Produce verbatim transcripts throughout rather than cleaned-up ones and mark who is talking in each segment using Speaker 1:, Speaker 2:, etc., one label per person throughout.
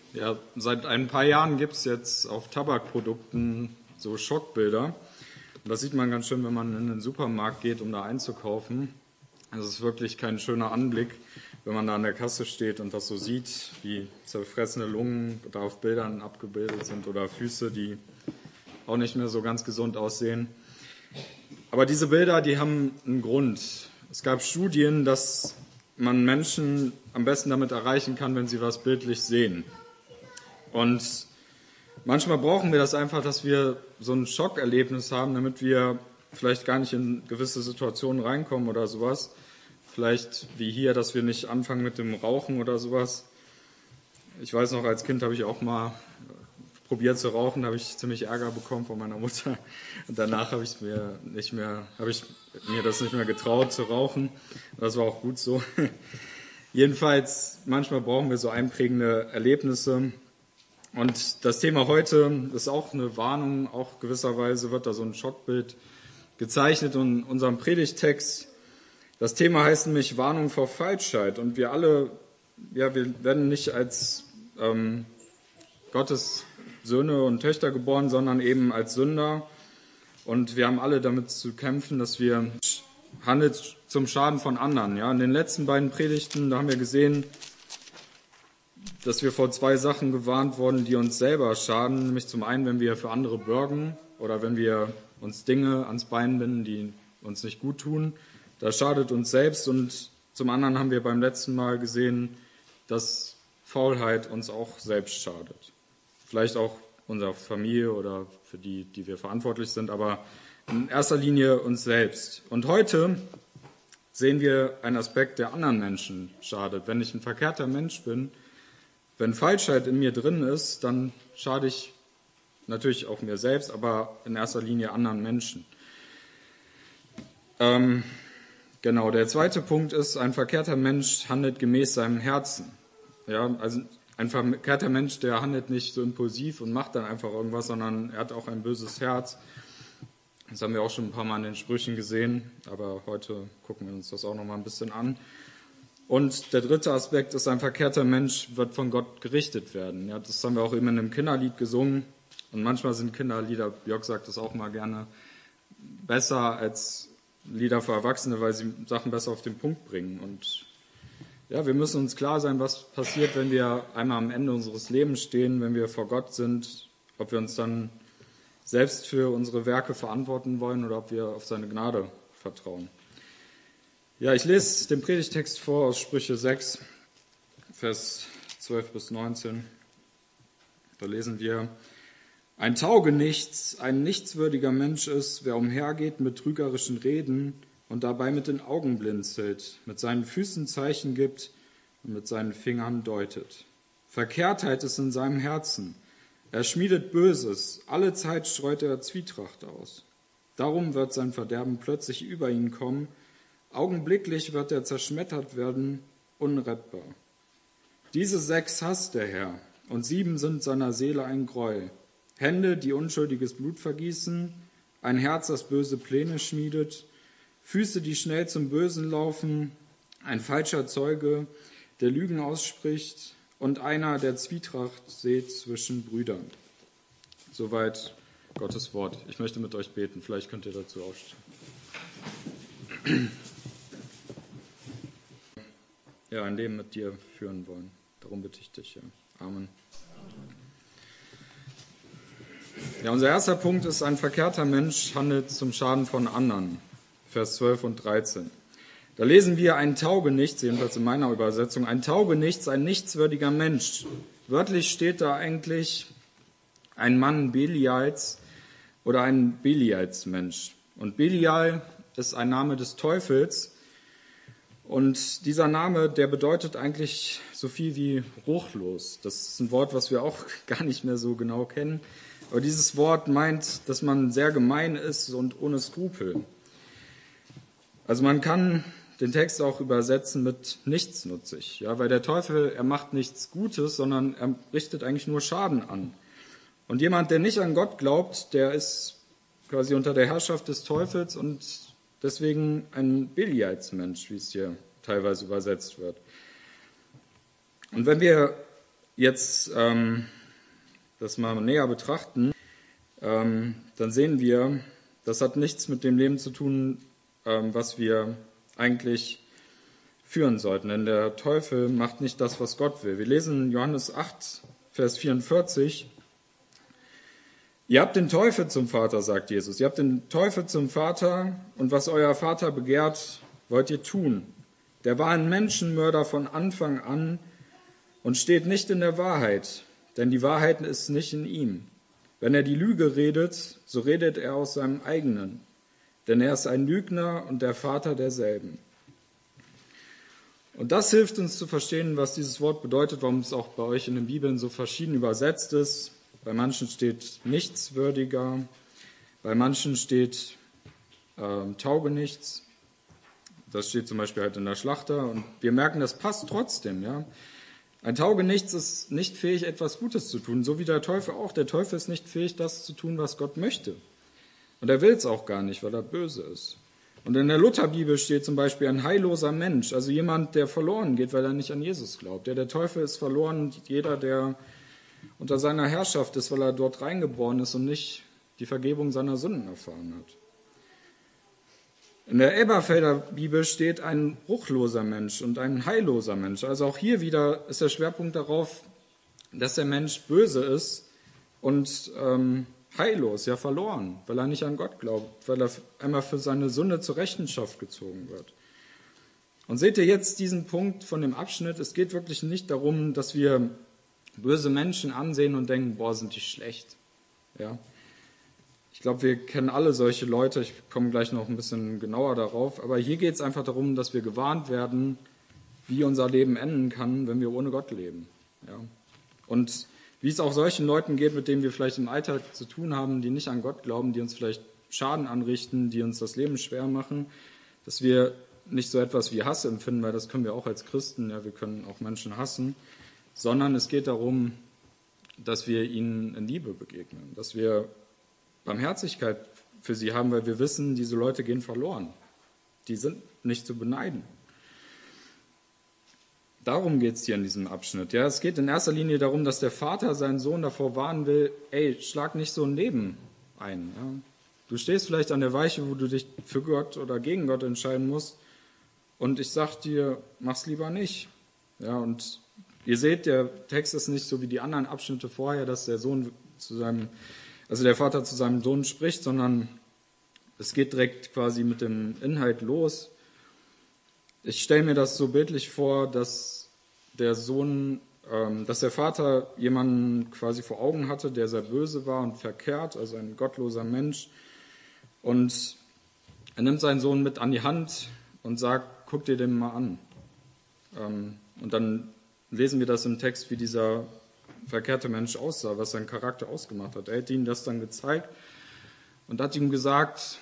Speaker 1: Ja, seit ein paar Jahren gibt es jetzt auf Tabakprodukten so Schockbilder. Und das sieht man ganz schön, wenn man in den Supermarkt geht, um da einzukaufen. Das ist wirklich kein schöner Anblick, wenn man da an der Kasse steht und das so sieht, wie zerfressene Lungen da auf Bildern abgebildet sind oder Füße, die auch nicht mehr so ganz gesund aussehen. Aber diese Bilder, die haben einen Grund. Es gab Studien, dass man Menschen am besten damit erreichen kann, wenn sie was bildlich sehen. Und manchmal brauchen wir das einfach, dass wir so ein Schockerlebnis haben, damit wir vielleicht gar nicht in gewisse Situationen reinkommen oder sowas. Vielleicht wie hier, dass wir nicht anfangen mit dem Rauchen oder sowas. Ich weiß noch, als Kind habe ich auch mal probiert zu rauchen, da habe ich ziemlich Ärger bekommen von meiner Mutter. Und danach habe ich mir nicht mehr, habe ich mir das nicht mehr getraut zu rauchen. Das war auch gut so. Jedenfalls, manchmal brauchen wir so einprägende Erlebnisse. Und das Thema heute ist auch eine Warnung, auch gewisserweise wird da so ein Schockbild gezeichnet in unserem Predigttext. Das Thema heißt nämlich Warnung vor Falschheit. Und wir alle, ja, wir werden nicht als ähm, Gottes Söhne und Töchter geboren, sondern eben als Sünder. Und wir haben alle damit zu kämpfen, dass wir handeln zum Schaden von anderen. Ja, in den letzten beiden Predigten, da haben wir gesehen, dass wir vor zwei Sachen gewarnt wurden, die uns selber schaden. Nämlich zum einen, wenn wir für andere bürgen oder wenn wir uns Dinge ans Bein binden, die uns nicht gut tun. Das schadet uns selbst. Und zum anderen haben wir beim letzten Mal gesehen, dass Faulheit uns auch selbst schadet. Vielleicht auch unserer Familie oder für die, die wir verantwortlich sind, aber in erster Linie uns selbst. Und heute sehen wir einen Aspekt, der anderen Menschen schadet. Wenn ich ein verkehrter Mensch bin, wenn Falschheit in mir drin ist, dann schade ich natürlich auch mir selbst, aber in erster Linie anderen Menschen. Ähm, genau, der zweite Punkt ist, ein verkehrter Mensch handelt gemäß seinem Herzen. Ja, also ein verkehrter Mensch, der handelt nicht so impulsiv und macht dann einfach irgendwas, sondern er hat auch ein böses Herz. Das haben wir auch schon ein paar Mal in den Sprüchen gesehen, aber heute gucken wir uns das auch noch mal ein bisschen an. Und der dritte Aspekt ist, ein verkehrter Mensch wird von Gott gerichtet werden. Ja, das haben wir auch eben in einem Kinderlied gesungen. Und manchmal sind Kinderlieder, Jörg sagt das auch mal gerne, besser als Lieder für Erwachsene, weil sie Sachen besser auf den Punkt bringen. Und ja, wir müssen uns klar sein, was passiert, wenn wir einmal am Ende unseres Lebens stehen, wenn wir vor Gott sind, ob wir uns dann selbst für unsere Werke verantworten wollen oder ob wir auf seine Gnade vertrauen. Ja, ich lese den Predigtext vor aus Sprüche sechs, Vers zwölf bis neunzehn. Da lesen wir: Ein Taugenichts, ein nichtswürdiger Mensch ist, wer umhergeht mit trügerischen Reden und dabei mit den Augen blinzelt, mit seinen Füßen Zeichen gibt und mit seinen Fingern deutet. Verkehrtheit ist in seinem Herzen. Er schmiedet Böses, alle Zeit streut er Zwietracht aus. Darum wird sein Verderben plötzlich über ihn kommen. Augenblicklich wird er zerschmettert werden, unrettbar. Diese sechs hasst der Herr, und sieben sind seiner Seele ein Greuel. Hände, die unschuldiges Blut vergießen, ein Herz, das böse Pläne schmiedet, Füße, die schnell zum Bösen laufen, ein falscher Zeuge, der Lügen ausspricht, und einer, der Zwietracht sät zwischen Brüdern. Soweit Gottes Wort. Ich möchte mit euch beten, vielleicht könnt ihr dazu aufstehen. Ja, ein Leben mit dir führen wollen. Darum bitte ich dich, ja. Amen. Ja, unser erster Punkt ist, ein verkehrter Mensch handelt zum Schaden von anderen. Vers zwölf und dreizehn. Da lesen wir, ein Taugenichts, jedenfalls in meiner Übersetzung, ein Taugenichts, ein nichtswürdiger Mensch. Wörtlich steht da eigentlich ein Mann Belials oder ein Belials-Mensch. Und Belial ist ein Name des Teufels. Und dieser Name, der bedeutet eigentlich so viel wie ruchlos. Das ist ein Wort, was wir auch gar nicht mehr so genau kennen. Aber dieses Wort meint, dass man sehr gemein ist und ohne Skrupel. Also man kann den Text auch übersetzen mit nichtsnutzig. Ja, weil der Teufel, er macht nichts Gutes, sondern er richtet eigentlich nur Schaden an. Und jemand, der nicht an Gott glaubt, der ist quasi unter der Herrschaft des Teufels und deswegen ein Belialsmensch, wie es hier teilweise übersetzt wird. Und wenn wir jetzt ähm, das mal näher betrachten, ähm, dann sehen wir, das hat nichts mit dem Leben zu tun, ähm, was wir eigentlich führen sollten. Denn der Teufel macht nicht das, was Gott will. Wir lesen in Johannes acht, Vers vierundvierzig. Ihr habt den Teufel zum Vater, sagt Jesus. Ihr habt den Teufel zum Vater und was euer Vater begehrt, wollt ihr tun. Der war ein Menschenmörder von Anfang an und steht nicht in der Wahrheit, denn die Wahrheit ist nicht in ihm. Wenn er die Lüge redet, so redet er aus seinem eigenen, denn er ist ein Lügner und der Vater derselben. Und das hilft uns zu verstehen, was dieses Wort bedeutet, warum es auch bei euch in den Bibeln so verschieden übersetzt ist. Bei manchen steht nichtswürdiger, bei manchen steht äh, taugenichts. Das steht zum Beispiel halt in der Schlachter. Und wir merken, das passt trotzdem. Ja? Ein Taugenichts ist nicht fähig, etwas Gutes zu tun, so wie der Teufel auch. Der Teufel ist nicht fähig, das zu tun, was Gott möchte. Und er will es auch gar nicht, weil er böse ist. Und in der Lutherbibel steht zum Beispiel ein heilloser Mensch, also jemand, der verloren geht, weil er nicht an Jesus glaubt. Ja, der Teufel ist verloren und jeder, der unter seiner Herrschaft ist, weil er dort reingeboren ist und nicht die Vergebung seiner Sünden erfahren hat. In der Elberfelder Bibel steht ein ruchloser Mensch und ein heilloser Mensch. Also auch hier wieder ist der Schwerpunkt darauf, dass der Mensch böse ist und ähm, heillos, ja verloren, weil er nicht an Gott glaubt, weil er einmal für seine Sünde zur Rechenschaft gezogen wird. Und seht ihr jetzt diesen Punkt von dem Abschnitt? Es geht wirklich nicht darum, dass wir böse Menschen ansehen und denken, boah, sind die schlecht. Ja. Ich glaube, wir kennen alle solche Leute, ich komme gleich noch ein bisschen genauer darauf, aber hier geht es einfach darum, dass wir gewarnt werden, wie unser Leben enden kann, wenn wir ohne Gott leben. Ja. Und wie es auch solchen Leuten geht, mit denen wir vielleicht im Alltag zu tun haben, die nicht an Gott glauben, die uns vielleicht Schaden anrichten, die uns das Leben schwer machen, dass wir nicht so etwas wie Hass empfinden, weil das können wir auch als Christen, ja, wir können auch Menschen hassen, sondern es geht darum, dass wir ihnen in Liebe begegnen, dass wir Barmherzigkeit für sie haben, weil wir wissen, diese Leute gehen verloren. Die sind nicht zu beneiden. Darum geht es hier in diesem Abschnitt. Ja, es geht in erster Linie darum, dass der Vater seinen Sohn davor warnen will, ey, schlag nicht so ein Leben ein. Ja. Du stehst vielleicht an der Weiche, wo du dich für Gott oder gegen Gott entscheiden musst. Und ich sag dir, mach's lieber nicht. Ja, und ihr seht, der Text ist nicht so wie die anderen Abschnitte vorher, dass der Sohn zu seinem, also der Vater zu seinem Sohn spricht, sondern es geht direkt quasi mit dem Inhalt los. Ich stelle mir das so bildlich vor, dass der Sohn, ähm, dass der Vater jemanden quasi vor Augen hatte, der sehr böse war und verkehrt, also ein gottloser Mensch. Und er nimmt seinen Sohn mit an die Hand und sagt, guck dir den mal an. Ähm, und dann lesen wir das im Text, wie dieser verkehrte Mensch aussah, was sein Charakter ausgemacht hat. Er hat ihm das dann gezeigt und hat ihm gesagt,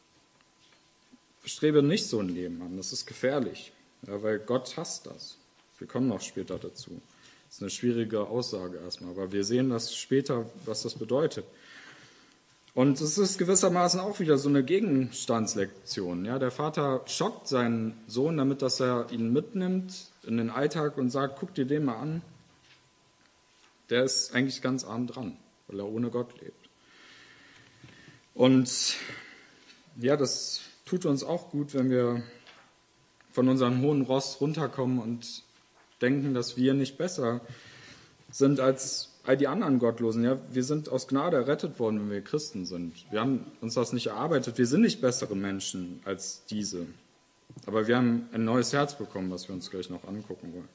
Speaker 1: strebe nicht so ein Leben an, das ist gefährlich, ja, weil Gott hasst das. Wir kommen noch später dazu. Das ist eine schwierige Aussage erstmal, aber wir sehen das später, was das bedeutet. Und es ist gewissermaßen auch wieder so eine Gegenstandslektion. Ja, der Vater schockt seinen Sohn, damit dass er ihn mitnimmt in den Alltag und sagt, guck dir den mal an. Der ist eigentlich ganz arm dran, weil er ohne Gott lebt. Und ja, das tut uns auch gut, wenn wir von unserem hohen Ross runterkommen und denken, dass wir nicht besser sind als all die anderen Gottlosen. Ja, wir sind aus Gnade errettet worden, wenn wir Christen sind. Wir haben uns das nicht erarbeitet. Wir sind nicht bessere Menschen als diese. Aber wir haben ein neues Herz bekommen, was wir uns gleich noch angucken wollen.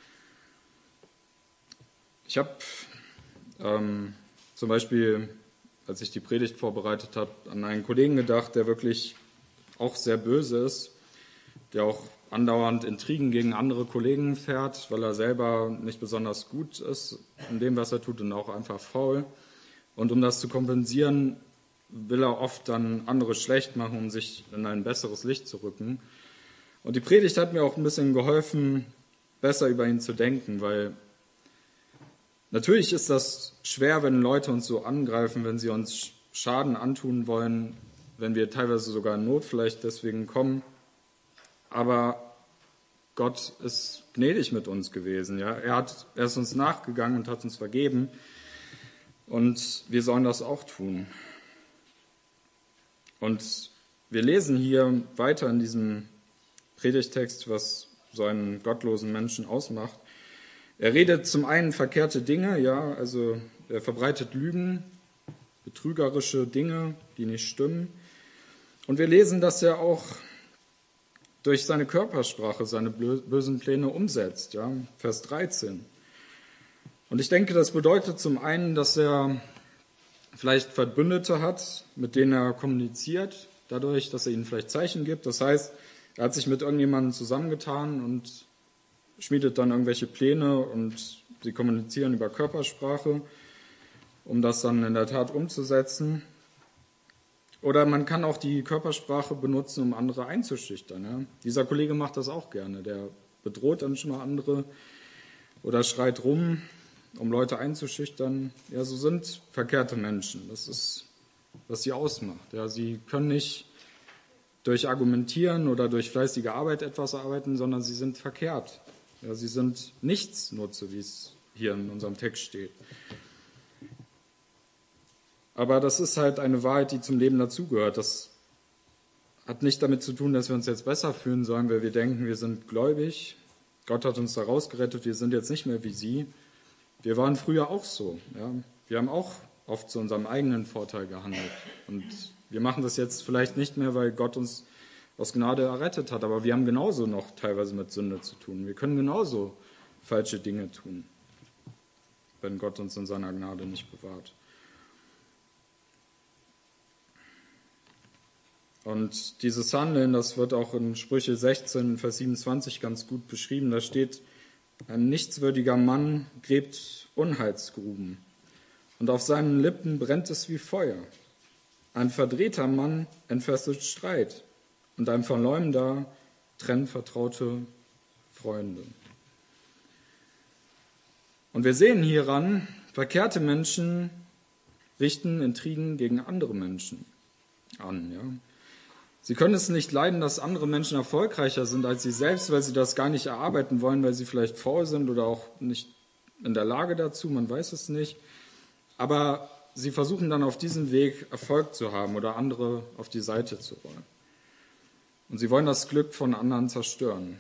Speaker 1: Ich habe ähm, zum Beispiel, als ich die Predigt vorbereitet habe, an einen Kollegen gedacht, der wirklich auch sehr böse ist, der auch andauernd Intrigen gegen andere Kollegen fährt, weil er selber nicht besonders gut ist in dem, was er tut und auch einfach faul. Und um das zu kompensieren, will er oft dann andere schlecht machen, um sich in ein besseres Licht zu rücken. Und die Predigt hat mir auch ein bisschen geholfen, besser über ihn zu denken, weil natürlich ist das schwer, wenn Leute uns so angreifen, wenn sie uns Schaden antun wollen, wenn wir teilweise sogar in Not vielleicht deswegen kommen. Aber Gott ist gnädig mit uns gewesen. Ja? Er, hat, er ist uns nachgegangen und hat uns vergeben. Und wir sollen das auch tun. Und wir lesen hier weiter in diesem Predigtext, was so einen gottlosen Menschen ausmacht. Er redet zum einen verkehrte Dinge, ja, also er verbreitet Lügen, betrügerische Dinge, die nicht stimmen. Und wir lesen, dass er auch durch seine Körpersprache seine bösen Pläne umsetzt, ja, Vers dreizehn. Und ich denke, das bedeutet zum einen, dass er vielleicht Verbündete hat, mit denen er kommuniziert, dadurch, dass er ihnen vielleicht Zeichen gibt. Das heißt, er hat sich mit irgendjemandem zusammengetan und schmiedet dann irgendwelche Pläne und sie kommunizieren über Körpersprache, um das dann in der Tat umzusetzen. Oder man kann auch die Körpersprache benutzen, um andere einzuschüchtern. Ja? Dieser Kollege macht das auch gerne. Der bedroht dann schon mal andere oder schreit rum, um Leute einzuschüchtern. Ja, so sind verkehrte Menschen. Das ist, was sie ausmacht. Ja, sie können nicht durch Argumentieren oder durch fleißige Arbeit etwas arbeiten, sondern sie sind verkehrt. Ja, sie sind Nichtsnutze, wie es hier in unserem Text steht. Aber das ist halt eine Wahrheit, die zum Leben dazugehört. Das hat nicht damit zu tun, dass wir uns jetzt besser fühlen sollen, weil wir denken, wir sind gläubig. Gott hat uns da rausgerettet, wir sind jetzt nicht mehr wie sie. Wir waren früher auch so. Ja. Wir haben auch oft zu unserem eigenen Vorteil gehandelt. Und wir machen das jetzt vielleicht nicht mehr, weil Gott uns aus Gnade errettet hat, aber wir haben genauso noch teilweise mit Sünde zu tun. Wir können genauso falsche Dinge tun, wenn Gott uns in seiner Gnade nicht bewahrt. Und dieses Handeln, das wird auch in Sprüche sechzehn, Vers siebenundzwanzig ganz gut beschrieben. Da steht, ein nichtswürdiger Mann gräbt Unheilsgruben und auf seinen Lippen brennt es wie Feuer. Ein verdrehter Mann entfesselt Streit und ein Verleumder trennt vertraute Freunde. Und wir sehen hieran, verkehrte Menschen richten Intrigen gegen andere Menschen an. Ja. Sie können es nicht leiden, dass andere Menschen erfolgreicher sind als sie selbst, weil sie das gar nicht erarbeiten wollen, weil sie vielleicht faul sind oder auch nicht in der Lage dazu, man weiß es nicht. Aber sie versuchen dann auf diesem Weg Erfolg zu haben oder andere auf die Seite zu rollen. Und sie wollen das Glück von anderen zerstören.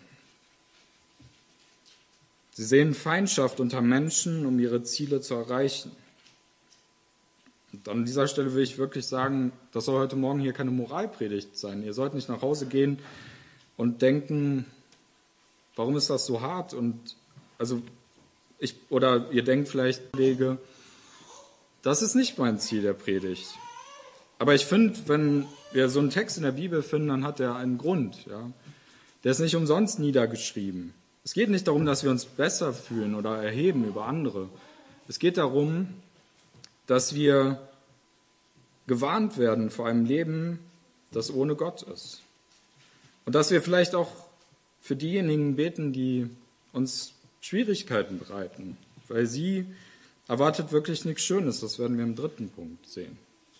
Speaker 1: Sie sehen Feindschaft unter Menschen, um ihre Ziele zu erreichen. Und an dieser Stelle will ich wirklich sagen, das soll heute Morgen hier keine Moralpredigt sein. Ihr sollt nicht nach Hause gehen und denken, warum ist das so hart? Und also ich, oder ihr denkt vielleicht, Kollege, das ist nicht mein Ziel der Predigt. Aber ich finde, wenn wir so einen Text in der Bibel finden, dann hat er einen Grund. Ja? Der ist nicht umsonst niedergeschrieben. Es geht nicht darum, dass wir uns besser fühlen oder erheben über andere. Es geht darum, dass wir gewarnt werden vor einem Leben, das ohne Gott ist. Und dass wir vielleicht auch für diejenigen beten, die uns Schwierigkeiten bereiten, weil sie erwartet wirklich nichts Schönes. Das werden wir im dritten Punkt sehen.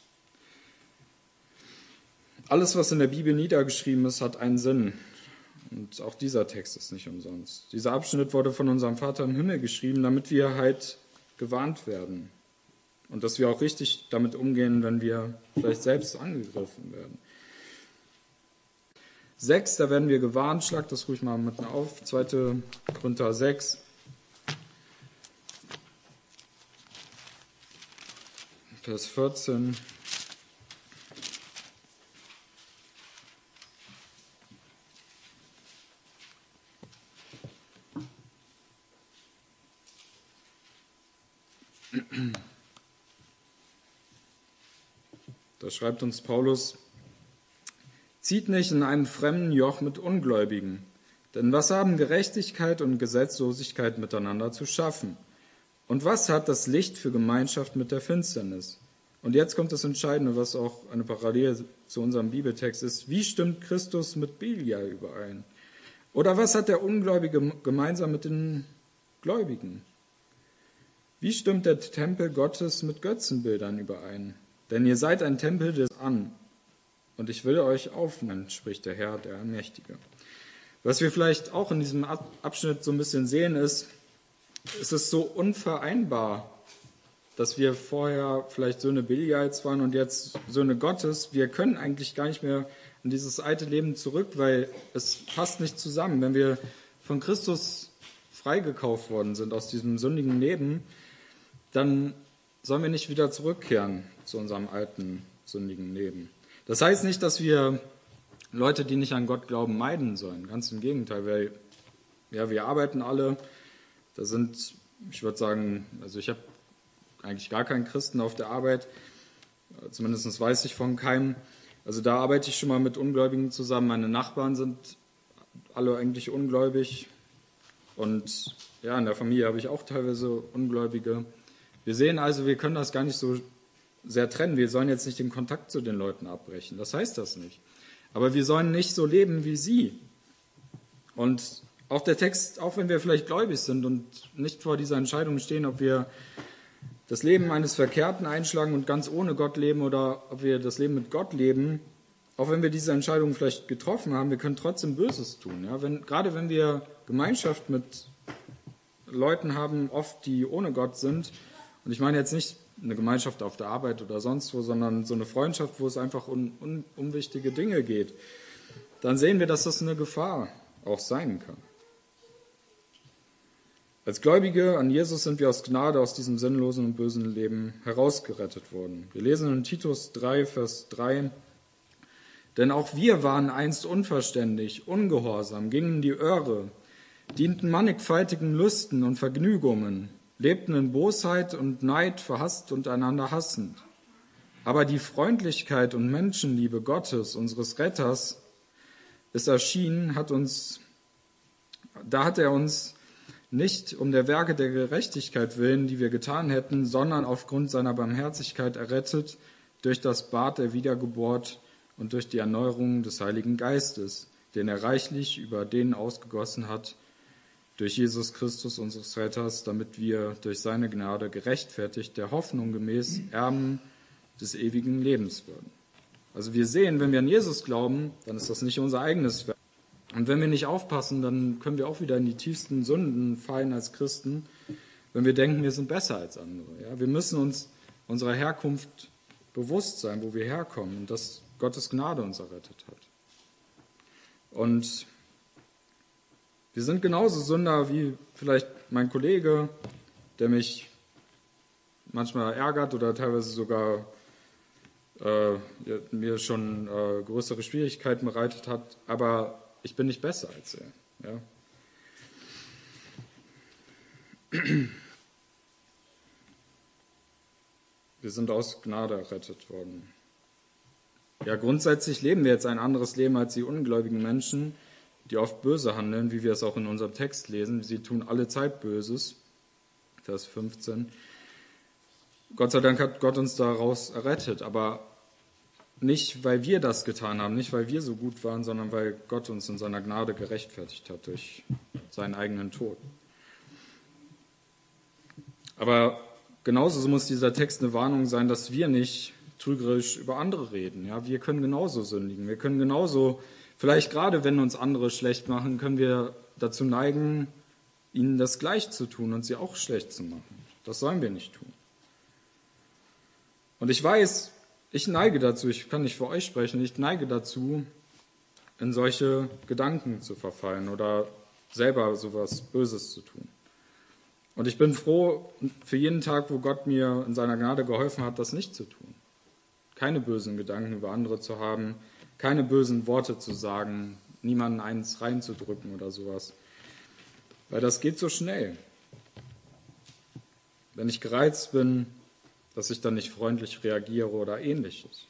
Speaker 1: Alles, was in der Bibel niedergeschrieben ist, hat einen Sinn. Und auch dieser Text ist nicht umsonst. Dieser Abschnitt wurde von unserem Vater im Himmel geschrieben, damit wir halt gewarnt werden. Und dass wir auch richtig damit umgehen, wenn wir vielleicht selbst angegriffen werden. Sechs, da werden wir gewarnt. Schlag das ruhig mal mit auf. zweiter Korinther sechs. Vers vierzehn. Da schreibt uns Paulus, zieht nicht in einem fremden Joch mit Ungläubigen, denn was haben Gerechtigkeit und Gesetzlosigkeit miteinander zu schaffen? Und was hat das Licht für Gemeinschaft mit der Finsternis? Und jetzt kommt das Entscheidende, was auch eine Parallele zu unserem Bibeltext ist. Wie stimmt Christus mit Belial überein? Oder was hat der Ungläubige gemeinsam mit den Gläubigen? Wie stimmt der Tempel Gottes mit Götzenbildern überein? Denn ihr seid ein Tempel des An, und ich will euch aufnehmen, spricht der Herr, der Allmächtige. Was wir vielleicht auch in diesem Abschnitt so ein bisschen sehen, ist, es ist so unvereinbar, dass wir vorher vielleicht Söhne Belials waren und jetzt Söhne Gottes. Wir können eigentlich gar nicht mehr in dieses alte Leben zurück, weil es passt nicht zusammen. Wenn wir von Christus freigekauft worden sind aus diesem sündigen Leben, dann sollen wir nicht wieder zurückkehren zu unserem alten sündigen Leben. Das heißt nicht, dass wir Leute, die nicht an Gott glauben, meiden sollen. Ganz im Gegenteil, weil ja, wir arbeiten alle. Da sind, ich würde sagen, also ich habe eigentlich gar keinen Christen auf der Arbeit. Zumindest weiß ich von keinem. Also da arbeite ich schon mal mit Ungläubigen zusammen. Meine Nachbarn sind alle eigentlich ungläubig. Und ja, in der Familie habe ich auch teilweise Ungläubige. Wir sehen also, wir können das gar nicht so sehr trennen. Wir sollen jetzt nicht den Kontakt zu den Leuten abbrechen. Das heißt das nicht. Aber wir sollen nicht so leben wie sie. Und auch der Text, auch wenn wir vielleicht gläubig sind und nicht vor dieser Entscheidung stehen, ob wir das Leben eines Verkehrten einschlagen und ganz ohne Gott leben oder ob wir das Leben mit Gott leben, auch wenn wir diese Entscheidung vielleicht getroffen haben, wir können trotzdem Böses tun. Ja? Wenn, gerade wenn wir Gemeinschaft mit Leuten haben, oft die ohne Gott sind, und ich meine jetzt nicht eine Gemeinschaft auf der Arbeit oder sonst wo, sondern so eine Freundschaft, wo es einfach um, um, um wichtige Dinge geht, dann sehen wir, dass das eine Gefahr auch sein kann. Als Gläubige an Jesus sind wir aus Gnade aus diesem sinnlosen und bösen Leben herausgerettet worden. Wir lesen in Titus drei, Vers drei, denn auch wir waren einst unverständig, ungehorsam, gingen in die Irre, dienten mannigfaltigen Lüsten und Vergnügungen, lebten in Bosheit und Neid, verhasst und einander hassend. Aber die Freundlichkeit und Menschenliebe Gottes, unseres Retters, ist erschienen, hat uns, da hat er uns nicht um der Werke der Gerechtigkeit willen, die wir getan hätten, sondern aufgrund seiner Barmherzigkeit errettet durch das Bad der Wiedergeburt und durch die Erneuerung des Heiligen Geistes, den er reichlich über denen ausgegossen hat, durch Jesus Christus, unseres Retters, damit wir durch seine Gnade gerechtfertigt der Hoffnung gemäß Erben des ewigen Lebens würden. Also wir sehen, wenn wir an Jesus glauben, dann ist das nicht unser eigenes Werk. Und wenn wir nicht aufpassen, dann können wir auch wieder in die tiefsten Sünden fallen als Christen, wenn wir denken, wir sind besser als andere. Ja, wir müssen uns unserer Herkunft bewusst sein, wo wir herkommen und dass Gottes Gnade uns errettet hat. Und wir sind genauso Sünder wie vielleicht mein Kollege, der mich manchmal ärgert oder teilweise sogar äh, mir schon äh, größere Schwierigkeiten bereitet hat, aber ich bin nicht besser als er. Ja. Wir sind aus Gnade errettet worden. Ja, grundsätzlich leben wir jetzt ein anderes Leben als die ungläubigen Menschen, die oft böse handeln, wie wir es auch in unserem Text lesen. Sie tun alle Zeit Böses. Vers fünfzehn. Gott sei Dank hat Gott uns daraus errettet, aber nicht, weil wir das getan haben, nicht, weil wir so gut waren, sondern weil Gott uns in seiner Gnade gerechtfertigt hat durch seinen eigenen Tod. Aber genauso muss dieser Text eine Warnung sein, dass wir nicht trügerisch über andere reden. Ja, wir können genauso sündigen. Wir können genauso, vielleicht gerade wenn uns andere schlecht machen, können wir dazu neigen, ihnen das gleich zu tun und sie auch schlecht zu machen. Das sollen wir nicht tun. Und ich weiß, ich neige dazu, ich kann nicht für euch sprechen, ich neige dazu, in solche Gedanken zu verfallen oder selber sowas Böses zu tun. Und ich bin froh für jeden Tag, wo Gott mir in seiner Gnade geholfen hat, das nicht zu tun. Keine bösen Gedanken über andere zu haben, keine bösen Worte zu sagen, niemanden eins reinzudrücken oder sowas. Weil das geht so schnell. Wenn ich gereizt bin, dass ich dann nicht freundlich reagiere oder Ähnliches.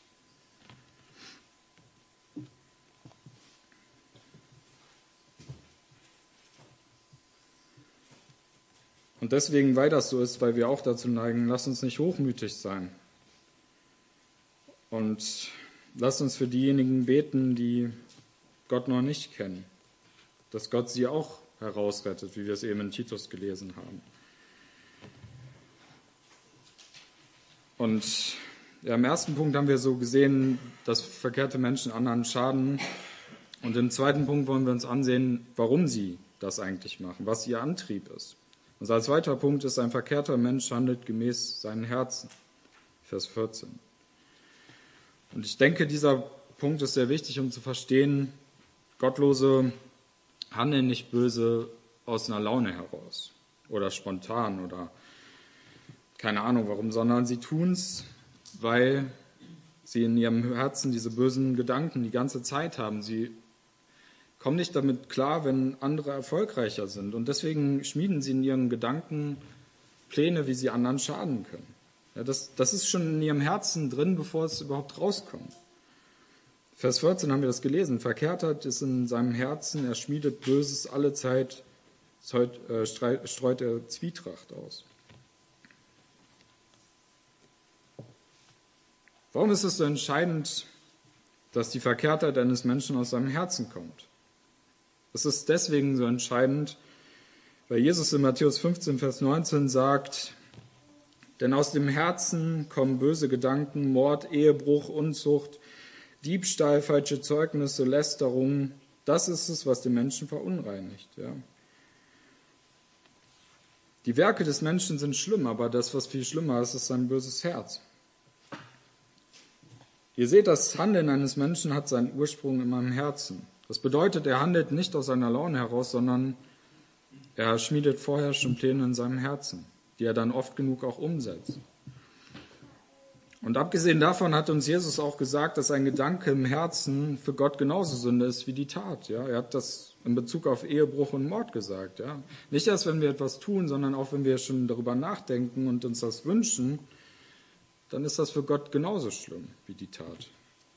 Speaker 1: Und deswegen, weil das so ist, weil wir auch dazu neigen, lasst uns nicht hochmütig sein. Und lasst uns für diejenigen beten, die Gott noch nicht kennen, dass Gott sie auch herausrettet, wie wir es eben in Titus gelesen haben. Und ja, im ersten Punkt haben wir so gesehen, dass verkehrte Menschen anderen schaden. Und im zweiten Punkt wollen wir uns ansehen, warum sie das eigentlich machen, was ihr Antrieb ist. Und als zweiter Punkt ist, ein verkehrter Mensch handelt gemäß seinen Herzen. Vers vierzehn. Und ich denke, dieser Punkt ist sehr wichtig, um zu verstehen, Gottlose handeln nicht böse aus einer Laune heraus oder spontan oder keine Ahnung warum, sondern sie tun es, weil sie in ihrem Herzen diese bösen Gedanken die ganze Zeit haben. Sie kommen nicht damit klar, wenn andere erfolgreicher sind. Und deswegen schmieden sie in ihren Gedanken Pläne, wie sie anderen schaden können. Ja, das, das ist schon in ihrem Herzen drin, bevor es überhaupt rauskommt. Vers vierzehn haben wir das gelesen. Verkehrtheit ist in seinem Herzen, er schmiedet Böses alle Zeit, streut er Zwietracht aus. Warum ist es so entscheidend, dass die Verkehrtheit eines Menschen aus seinem Herzen kommt? Es ist deswegen so entscheidend, weil Jesus in Matthäus fünfzehn, Vers neunzehn sagt, denn aus dem Herzen kommen böse Gedanken, Mord, Ehebruch, Unzucht, Diebstahl, falsche Zeugnisse, Lästerung. Das ist es, was den Menschen verunreinigt. Ja. Die Werke des Menschen sind schlimm, aber das, was viel schlimmer ist, ist sein böses Herz. Ihr seht, das Handeln eines Menschen hat seinen Ursprung in meinem Herzen. Das bedeutet, er handelt nicht aus seiner Laune heraus, sondern er schmiedet vorher schon Pläne in seinem Herzen, die er dann oft genug auch umsetzt. Und abgesehen davon hat uns Jesus auch gesagt, dass ein Gedanke im Herzen für Gott genauso Sünde ist wie die Tat. Ja, er hat das in Bezug auf Ehebruch und Mord gesagt. Ja. Nicht erst, wenn wir etwas tun, sondern auch, wenn wir schon darüber nachdenken und uns das wünschen, dann ist das für Gott genauso schlimm wie die Tat.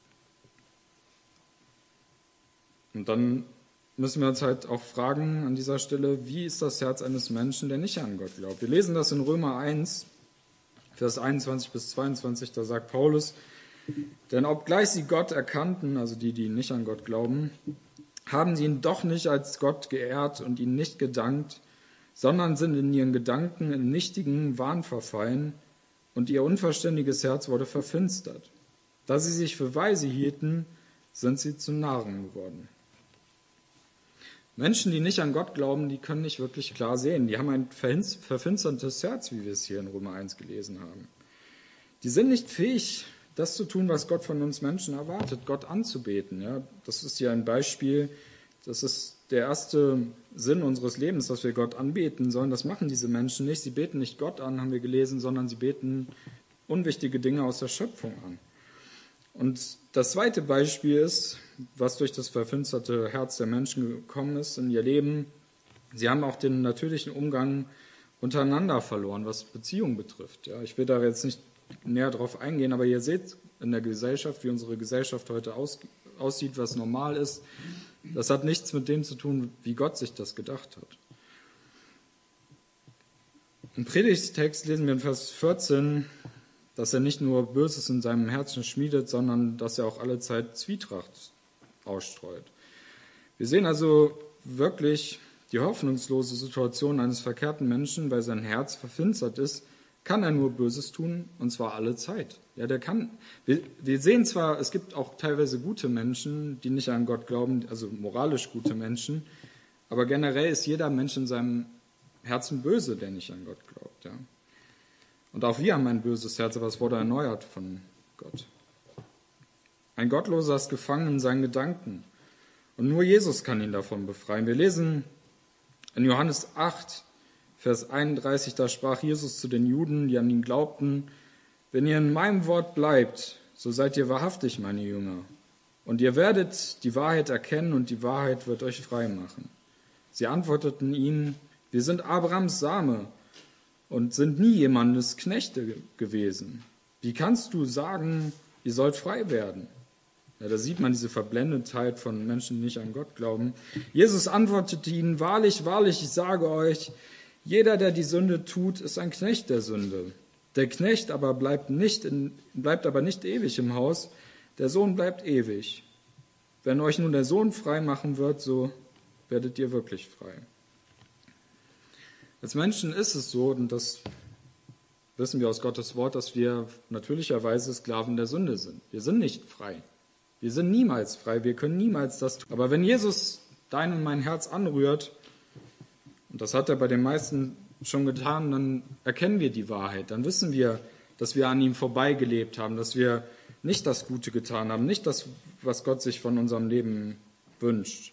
Speaker 1: Und dann müssen wir uns halt auch fragen an dieser Stelle, wie ist das Herz eines Menschen, der nicht an Gott glaubt? Wir lesen das in Römer eins, Vers einundzwanzig bis zweiundzwanzig, da sagt Paulus, denn obgleich sie Gott erkannten, also die, die nicht an Gott glauben, haben sie ihn doch nicht als Gott geehrt und ihn nicht gedankt, sondern sind in ihren Gedanken in nichtigen Wahn verfallen und ihr unverständiges Herz wurde verfinstert. Da sie sich für weise hielten, sind sie zu Narren geworden. Menschen, die nicht an Gott glauben, die können nicht wirklich klar sehen. Die haben ein verfinstertes Herz, wie wir es hier in Römer eins gelesen haben. Die sind nicht fähig, das zu tun, was Gott von uns Menschen erwartet, Gott anzubeten. Ja, das ist hier ein Beispiel, das ist der erste Sinn unseres Lebens, dass wir Gott anbeten sollen. Das machen diese Menschen nicht. Sie beten nicht Gott an, haben wir gelesen, sondern sie beten unwichtige Dinge aus der Schöpfung an. Und das zweite Beispiel ist, was durch das verfinsterte Herz der Menschen gekommen ist in ihr Leben. Sie haben auch den natürlichen Umgang untereinander verloren, was Beziehungen betrifft. Ja, ich will da jetzt nicht näher drauf eingehen, aber ihr seht in der Gesellschaft, wie unsere Gesellschaft heute aus, aussieht, was normal ist. Das hat nichts mit dem zu tun, wie Gott sich das gedacht hat. Im Predigtext lesen wir in Vers vierzehn, dass er nicht nur Böses in seinem Herzen schmiedet, sondern dass er auch alle Zeit Zwietracht ausstreut. Wir sehen also wirklich die hoffnungslose Situation eines verkehrten Menschen, weil sein Herz verfinstert ist, kann er nur Böses tun, und zwar alle Zeit. Ja, der kann. Wir, wir sehen zwar, es gibt auch teilweise gute Menschen, die nicht an Gott glauben, also moralisch gute Menschen, aber generell ist jeder Mensch in seinem Herzen böse, der nicht an Gott glaubt. Ja. Und auch wir haben ein böses Herz, aber es wurde erneuert von Gott. Ein Gottloser ist gefangen in seinen Gedanken. Und nur Jesus kann ihn davon befreien. Wir lesen in Johannes acht, Vers einunddreißig, da sprach Jesus zu den Juden, die an ihn glaubten, wenn ihr in meinem Wort bleibt, so seid ihr wahrhaftig meine Jünger. Und ihr werdet die Wahrheit erkennen und die Wahrheit wird euch frei machen. Sie antworteten ihm, wir sind Abrahams Same und sind nie jemandes Knechte gewesen. Wie kannst du sagen, ihr sollt frei werden? Ja, da sieht man diese Verblendetheit von Menschen, die nicht an Gott glauben. Jesus antwortete ihnen, wahrlich, wahrlich, ich sage euch, jeder, der die Sünde tut, ist ein Knecht der Sünde. Der Knecht aber bleibt, nicht in, bleibt aber nicht ewig im Haus, der Sohn bleibt ewig. Wenn euch nun der Sohn frei machen wird, so werdet ihr wirklich frei. Als Menschen ist es so, und das wissen wir aus Gottes Wort, dass wir natürlicherweise Sklaven der Sünde sind. Wir sind nicht frei. Wir sind niemals frei, wir können niemals das tun. Aber wenn Jesus dein und mein Herz anrührt, und das hat er bei den meisten schon getan, dann erkennen wir die Wahrheit. Dann wissen wir, dass wir an ihm vorbeigelebt haben, dass wir nicht das Gute getan haben, nicht das, was Gott sich von unserem Leben wünscht.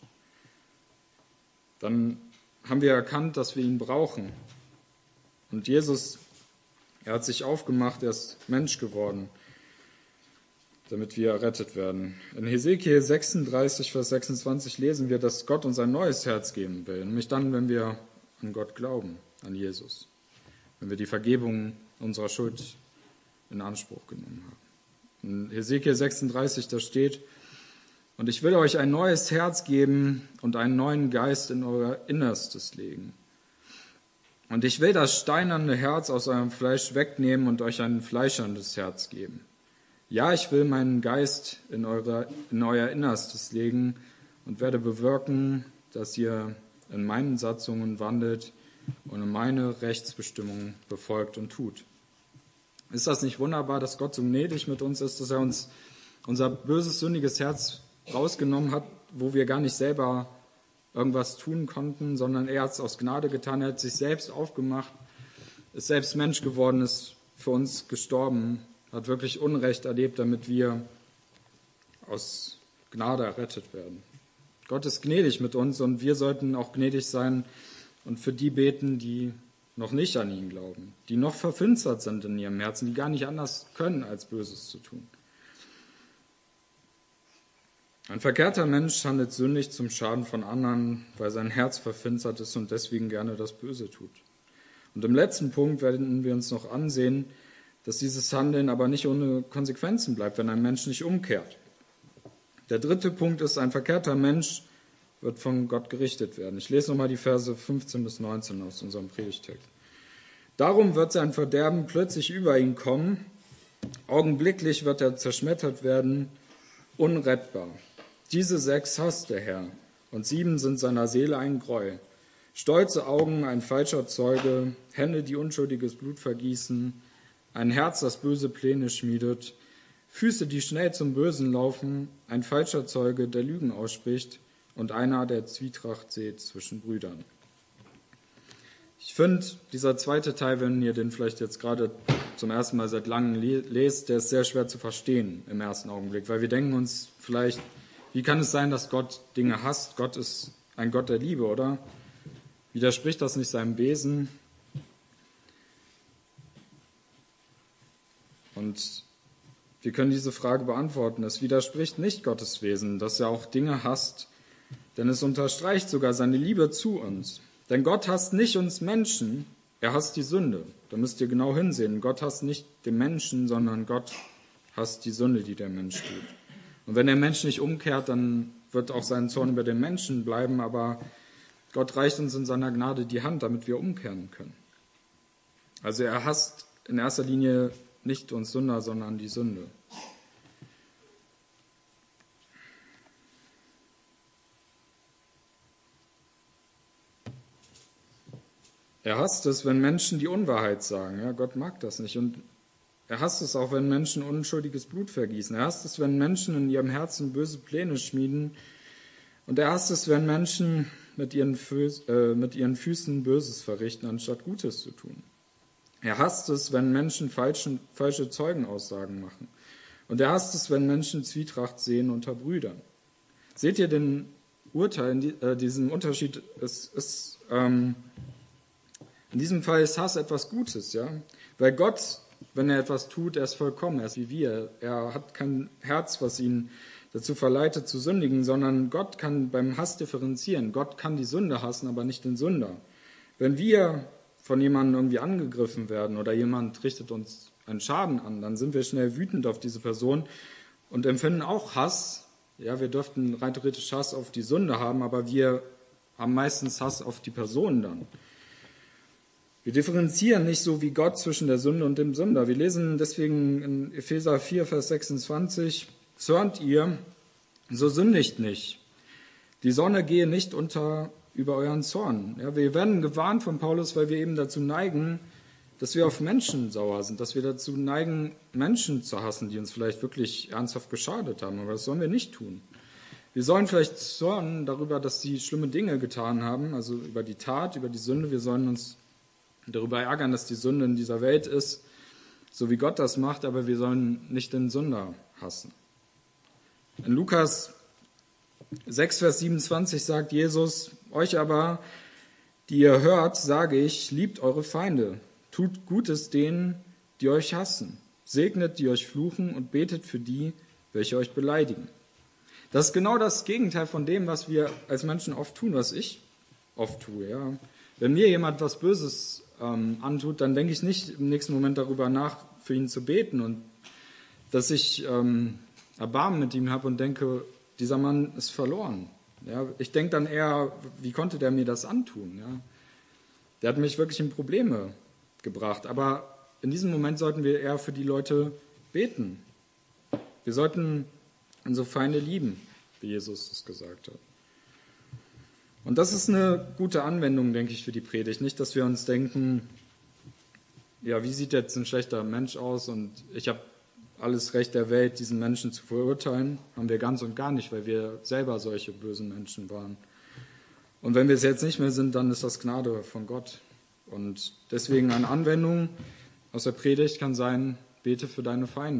Speaker 1: Dann haben wir erkannt, dass wir ihn brauchen. Und Jesus, er hat sich aufgemacht, er ist Mensch geworden, damit wir errettet werden. In Hesekiel sechsunddreißig, Vers sechsundzwanzig lesen wir, dass Gott uns ein neues Herz geben will, nämlich dann, wenn wir an Gott glauben, an Jesus, wenn wir die Vergebung unserer Schuld in Anspruch genommen haben. In Hesekiel sechsunddreißig, da steht: Und ich will euch ein neues Herz geben und einen neuen Geist in euer Innerstes legen. Und ich will das steinerne Herz aus eurem Fleisch wegnehmen und euch ein fleischerndes Herz geben. Ja, ich will meinen Geist in, eure, in euer Innerstes legen und werde bewirken, dass ihr in meinen Satzungen wandelt und meine Rechtsbestimmungen befolgt und tut. Ist das nicht wunderbar, dass Gott so gnädig mit uns ist, dass er uns unser böses, sündiges Herz rausgenommen hat, wo wir gar nicht selber irgendwas tun konnten, sondern er hat es aus Gnade getan, er hat sich selbst aufgemacht, ist selbst Mensch geworden, ist für uns gestorben, hat wirklich Unrecht erlebt, damit wir aus Gnade errettet werden. Gott ist gnädig mit uns und wir sollten auch gnädig sein und für die beten, die noch nicht an ihn glauben, die noch verfinstert sind in ihrem Herzen, die gar nicht anders können, als Böses zu tun. Ein verkehrter Mensch handelt sündig zum Schaden von anderen, weil sein Herz verfinstert ist und deswegen gerne das Böse tut. Und im letzten Punkt werden wir uns noch ansehen, dass dieses Handeln aber nicht ohne Konsequenzen bleibt, wenn ein Mensch nicht umkehrt. Der dritte Punkt ist, ein verkehrter Mensch wird von Gott gerichtet werden. Ich lese nochmal die Verse fünfzehn bis neunzehn aus unserem Predigtext. Darum wird sein Verderben plötzlich über ihn kommen, augenblicklich wird er zerschmettert werden, unrettbar. Diese sechs hasst der Herr, und sieben sind seiner Seele ein Greuel. Stolze Augen, ein falscher Zeuge, Hände, die unschuldiges Blut vergießen, ein Herz, das böse Pläne schmiedet, Füße, die schnell zum Bösen laufen, ein falscher Zeuge, der Lügen ausspricht, und einer, der Zwietracht sät zwischen Brüdern. Ich finde, dieser zweite Teil, wenn ihr den vielleicht jetzt gerade zum ersten Mal seit langem lest, der ist sehr schwer zu verstehen im ersten Augenblick, weil wir denken uns vielleicht, wie kann es sein, dass Gott Dinge hasst? Gott ist ein Gott der Liebe, oder? Widerspricht das nicht seinem Wesen? Und wir können diese Frage beantworten. Es widerspricht nicht Gottes Wesen, dass er auch Dinge hasst, denn es unterstreicht sogar seine Liebe zu uns. Denn Gott hasst nicht uns Menschen, er hasst die Sünde. Da müsst ihr genau hinsehen. Gott hasst nicht den Menschen, sondern Gott hasst die Sünde, die der Mensch tut. Und wenn der Mensch nicht umkehrt, dann wird auch sein Zorn über den Menschen bleiben, aber Gott reicht uns in seiner Gnade die Hand, damit wir umkehren können. Also er hasst in erster Linie nicht uns Sünder, sondern die Sünde. Er hasst es, wenn Menschen die Unwahrheit sagen. Ja, Gott mag das nicht. Und er hasst es auch, wenn Menschen unschuldiges Blut vergießen. Er hasst es, wenn Menschen in ihrem Herzen böse Pläne schmieden. Und er hasst es, wenn Menschen mit ihren, Füß, äh, mit ihren Füßen Böses verrichten, anstatt Gutes zu tun. Er hasst es, wenn Menschen falschen, falsche Zeugenaussagen machen. Und er hasst es, wenn Menschen Zwietracht sehen unter Brüdern. Seht ihr den Urteil, äh, diesen Unterschied? Es ist, ähm, in diesem Fall ist Hass etwas Gutes, ja, weil Gott, wenn er etwas tut, er ist vollkommen, er ist wie wir. Er hat kein Herz, was ihn dazu verleitet zu sündigen, sondern Gott kann beim Hass differenzieren. Gott kann die Sünde hassen, aber nicht den Sünder. Wenn wir von jemandem irgendwie angegriffen werden oder jemand richtet uns einen Schaden an, dann sind wir schnell wütend auf diese Person und empfinden auch Hass. Ja, wir dürften rein theoretisch Hass auf die Sünde haben, aber wir haben meistens Hass auf die Person dann. Wir differenzieren nicht so wie Gott zwischen der Sünde und dem Sünder. Wir lesen deswegen in Epheser vier, Vers sechsundzwanzig, zürnt ihr, so sündigt nicht. Die Sonne gehe nicht unter über euren Zorn. Ja, wir werden gewarnt von Paulus, weil wir eben dazu neigen, dass wir auf Menschen sauer sind, dass wir dazu neigen, Menschen zu hassen, die uns vielleicht wirklich ernsthaft geschadet haben. Aber das sollen wir nicht tun. Wir sollen vielleicht zornen darüber, dass sie schlimme Dinge getan haben, also über die Tat, über die Sünde. Wir sollen uns darüber ärgern, dass die Sünde in dieser Welt ist, so wie Gott das macht, aber wir sollen nicht den Sünder hassen. In Lukas sechs, Vers siebenundzwanzig sagt Jesus, euch aber, die ihr hört, sage ich, liebt eure Feinde, tut Gutes denen, die euch hassen, segnet, die euch fluchen und betet für die, welche euch beleidigen. Das ist genau das Gegenteil von dem, was wir als Menschen oft tun, was ich oft tue. Ja. Wenn mir jemand was Böses ähm, antut, dann denke ich nicht im nächsten Moment darüber nach, für ihn zu beten und dass ich ähm, Erbarmen mit ihm habe und denke, dieser Mann ist verloren. Ja. Ich denke dann eher, wie konnte der mir das antun? Ja. Der hat mich wirklich in Probleme gebracht. Aber in diesem Moment sollten wir eher für die Leute beten. Wir sollten unsere Feinde lieben, wie Jesus es gesagt hat. Und das ist eine gute Anwendung, denke ich, für die Predigt. Nicht, dass wir uns denken, ja, wie sieht jetzt ein schlechter Mensch aus und ich habe alles Recht der Welt, diesen Menschen zu verurteilen. Haben wir ganz und gar nicht, weil wir selber solche bösen Menschen waren. Und wenn wir es jetzt nicht mehr sind, dann ist das Gnade von Gott. Und deswegen eine Anwendung aus der Predigt kann sein, bete für deine Feinde.